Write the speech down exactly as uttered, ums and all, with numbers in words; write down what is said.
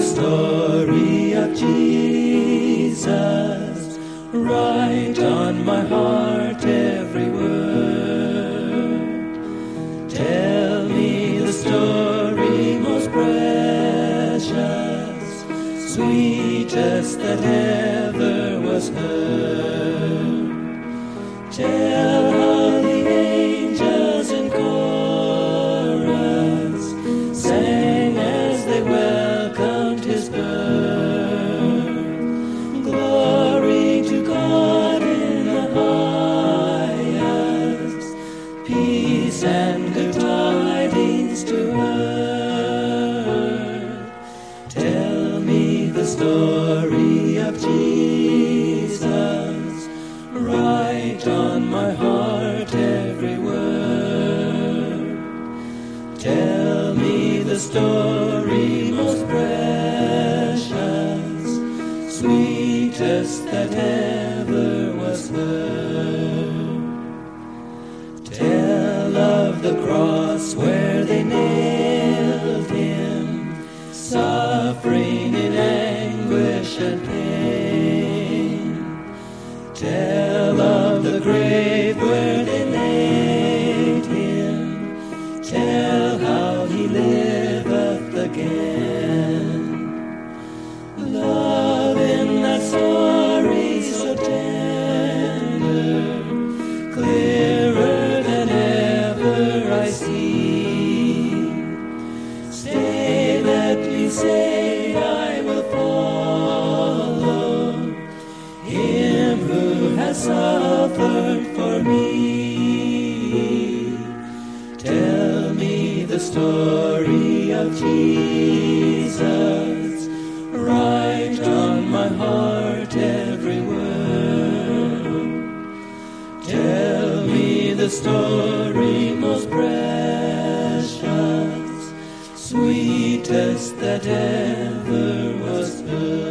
story of Jesus, write on my heart every word. Tell me the story most precious, sweetest that ever was heard. Tell how the angels in chorus sang as they welcomed his birth. Glory to God in the highest, peace and good tidings to earth. Tell me the story of Jesus, write on my heart every word. Tell me the story most precious, sweetest that ever was heard. Tell of the cross where they nailed him, suffering in anguish and pain. Tell of the grave where they laid him, tell how he liveth again. Love in that story so tender, clearer than ever I see. Stay, let me say, I will follow him who has suffered for me. Tell me the story of Jesus, write on my heart every word. Tell me the story most precious, sweetest that ever was heard.